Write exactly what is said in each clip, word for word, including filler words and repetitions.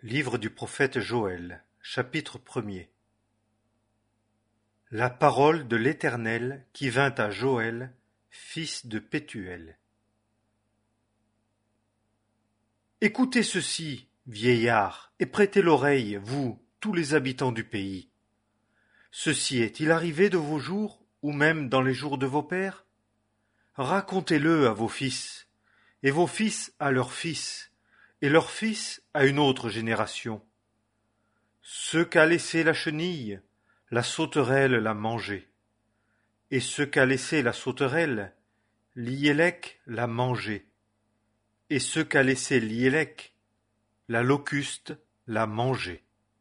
Livre du prophète Joël, chapitre premier. La parole de l'Éternel qui vint à Joël, fils de Pétuel. Écoutez ceci, vieillards, et prêtez l'oreille, vous, tous les habitants du pays. Ceci est-il arrivé de vos jours, ou même dans les jours de vos pères? Racontez-le à vos fils, et vos fils à leurs fils, et leurs fils à une autre génération. Ce qu'a laissé la chenille, la sauterelle l'a mangé. Et ce qu'a laissé la sauterelle, l'hyélec l'a mangé. Et ce qu'a laissé l'hyélec, la locuste l'a mangé.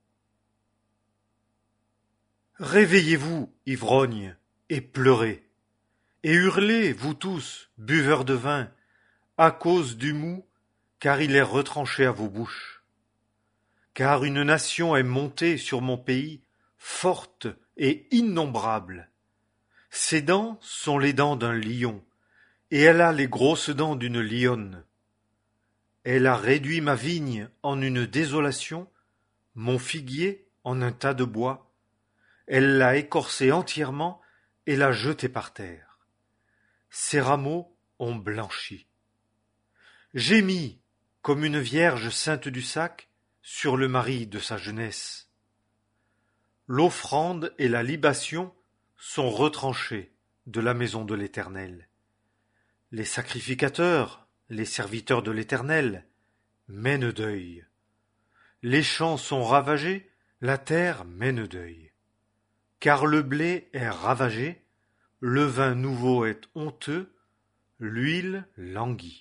Réveillez-vous, ivrognes, et pleurez, et hurlez, vous tous, buveurs de vin, à cause du mou, car il est retranché à vos bouches. Car une nation est montée sur mon pays, forte et innombrable. Ses dents sont les dents d'un lion, et elle a les grosses dents d'une lionne. Elle a réduit ma vigne en une désolation, mon figuier en un tas de bois. Elle l'a écorcé entièrement et l'a jeté par terre. Ses rameaux ont blanchi. J'ai mis, comme une vierge ceinte du sac, sur le mari de sa jeunesse. L'offrande et la libation sont retranchées de la maison de l'Éternel. Les sacrificateurs, les serviteurs de l'Éternel, mènent deuil. Les champs sont ravagés, la terre mène deuil. Car le blé est ravagé, le vin nouveau est honteux, l'huile languit.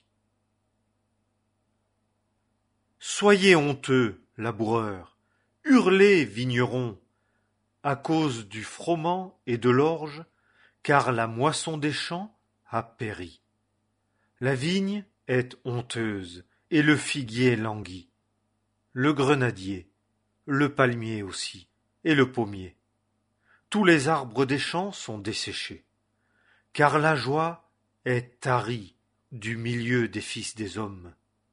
Soyez honteux, laboureurs, hurlez, vignerons, à cause du froment et de l'orge, car la moisson des champs a péri. La vigne est honteuse, et le figuier languit, le grenadier, le palmier aussi, et le pommier. Tous les arbres des champs sont desséchés, car la joie est tarie du milieu des fils des hommes.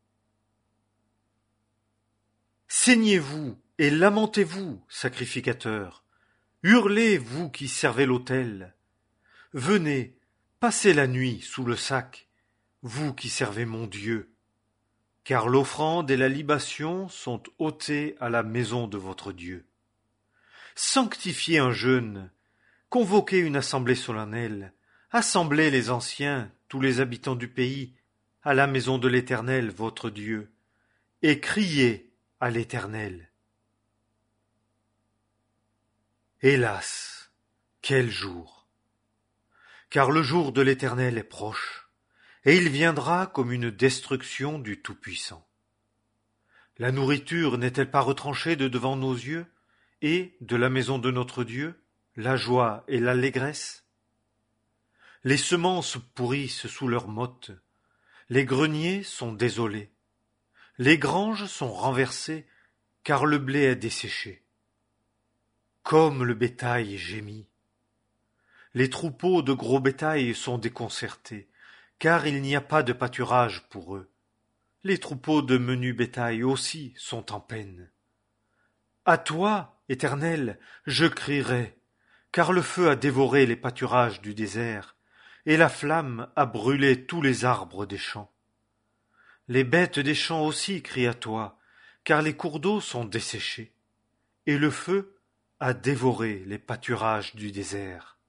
Saignez-vous et lamentez-vous, sacrificateurs, hurlez, vous qui servez l'autel. Venez, passez la nuit sous le sac, vous qui servez mon Dieu, car l'offrande et la libation sont ôtées à la maison de votre Dieu. Sanctifiez un jeûne, convoquez une assemblée solennelle, assemblez les anciens, tous les habitants du pays, à la maison de l'Éternel votre Dieu, et criez à l'Éternel. Hélas, quel jour! Car le jour de l'Éternel est proche, et il viendra comme une destruction du Tout-Puissant. La nourriture n'est-elle pas retranchée de devant nos yeux, et, de la maison de notre Dieu, la joie et l'allégresse? Les semences pourrissent sous leurs mottes, les greniers sont désolés, les granges sont renversées, car le blé est desséché. Comme le bétail gémit. Les troupeaux de gros bétail sont déconcertés, car il n'y a pas de pâturage pour eux. Les troupeaux de menu bétail aussi sont en peine. À toi, Éternel, je crierai, car le feu a dévoré les pâturages du désert, et la flamme a brûlé tous les arbres des champs. Les bêtes des champs aussi crient à toi, car les cours d'eau sont desséchés, et le feu a dévoré les pâturages du désert.